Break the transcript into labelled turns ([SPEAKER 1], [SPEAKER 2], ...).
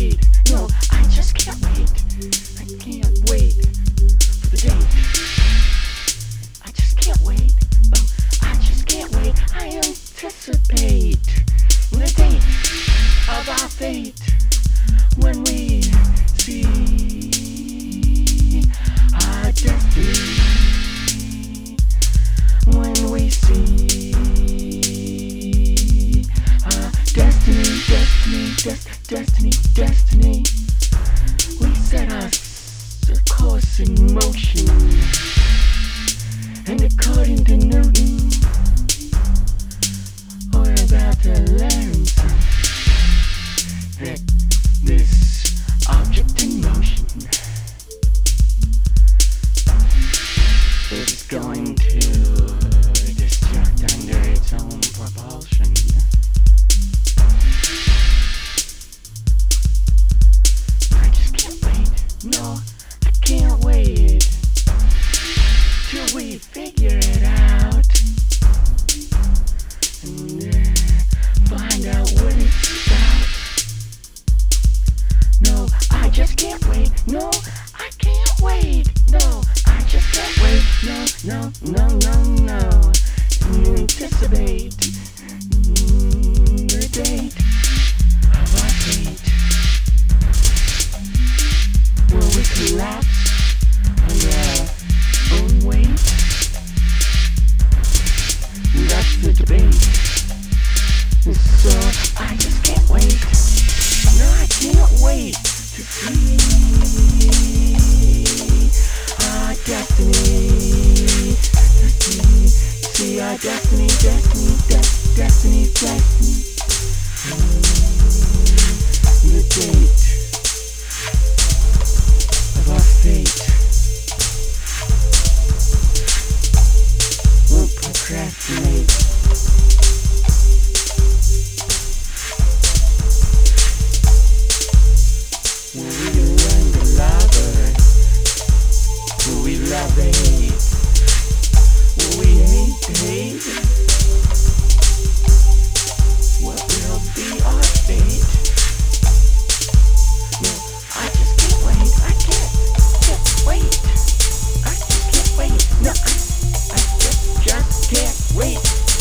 [SPEAKER 1] wait. No, I just can't wait. I can't wait for the date. I just can't wait. Oh, I just can't wait. I anticipate the date of our fate when we see our destiny. When we see our destiny, we set our course in motion, and according to Newton, we're about to learn that this object in motion is going to destruct under its own propulsion. I just can't wait. No, I can't wait till we figure it out and find out what it's about. No, I just can't wait. No, I can't wait. No, I just can't wait. No. Anticipate the date of our fate. Will we collapse under our own weight? That's the debate. So I just can't wait. No, I can't wait to see our destiny. See our destiny. The date